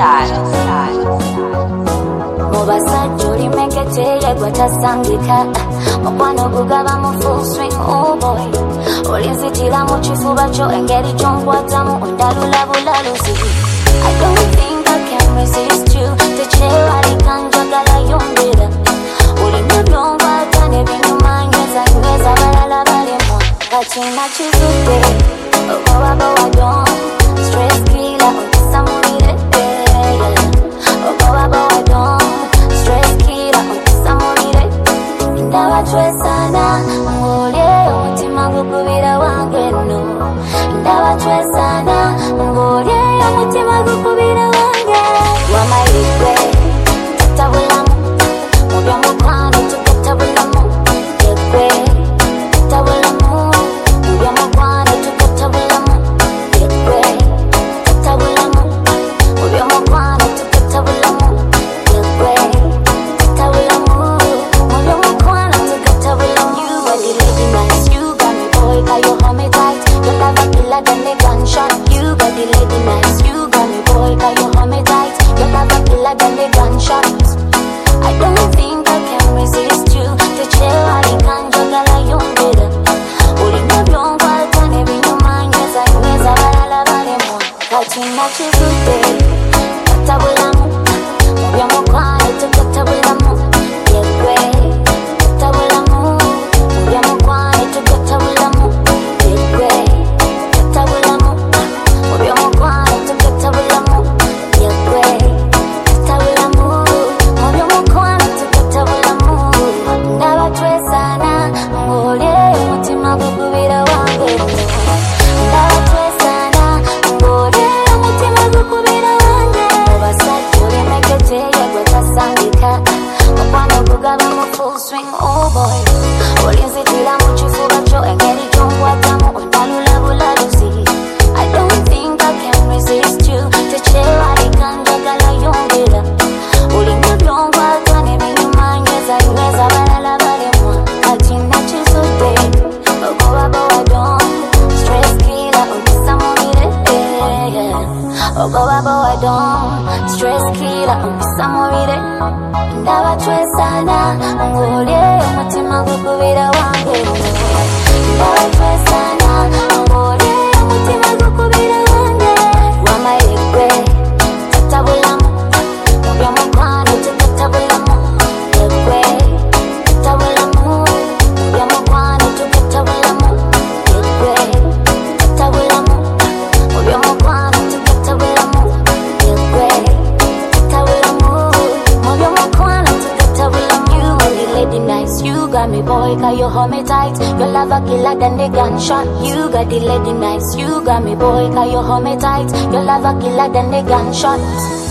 Mubasajja oli meketeye gwatasangika mukwano gugaba mu full swing, oh boy olinzitira mu kifuba kyo engeri gyonkwatamu ondalula bulaluzi. I don't think I can resist you tekyewalika njagala yongera olina byonkwata ne binyumanyeza nyweza balala balemwa kati nakizudde okobaba wadon stress killer okisamulire okobaba wadon stress killer okisamulire ndaba twesana ng'olyeyo omutima gukubira wange nno ndaba twesana ng'olyeyo omutima gukubira wange wamayigwe tutabulamu mu byomukwano tugatabulamu yegwe tutabulamu mu byomukwano tugatabulamu yegwe tutabulamu mu byomukwano tugatabulamu yegwe tutabulamu mu byomukwano tugatabulamu. You are the lady nice, you got me boy, got you hold me tight, your love a killer than the gunshot. You got the lady nice, you got me boy, got you hold me tight, your love a killer than the gunshot. I don't think I can resist you tekyewalika njagala yongera olina byonkwata ne binyumanyeza nyweza balala balemwa kati nakizudde katabulamu mu byomukwano tugatabulamu yegwe tutabulamu mu byomukwano tugatabulamu yegwe tutabulamu mu byomukwano tugatabulamu yegwe tutabulamu mu byomukwano tugatabulamu ndaba twesana ng'olyeyo omutima gukubira wange ndaba twesana ng'olyeyo omutima gukubira wange obasajja olimeketeye gwetasangika mukwano gugaba mu full swing, oh boy olinzitira mu kifuba kyo engeri gyonkwatamu ondalula bulaluzi. I don't think I can resist you tekyewalika njagala yongera olina byonkwata ne binyumanyeza nyweza balala balemwa kati nakizudde okobaba wadon stress killer okisamulire okobaba wadon stress killer okisamulire ndaba twesana ng'olyeyo omutima gukubira wange ndaba twesana ng'olyeyo omutima gukubira wange wamayegwe tutabulamu mu byomukwano tugatabulamu yegwe tutabulamu mu byomukwano tugatabulamu yegwe tutabulamu mu byomukwano tugatabulamu yegwe tutabulamu mu byomukwano tugatabulamu. You are the lady nice, you got me boy, got you hold me tight, your love a killer than the gunshot. You got the lady nice, you got me boy, got you hold me tight, your love a killer than the gunshot.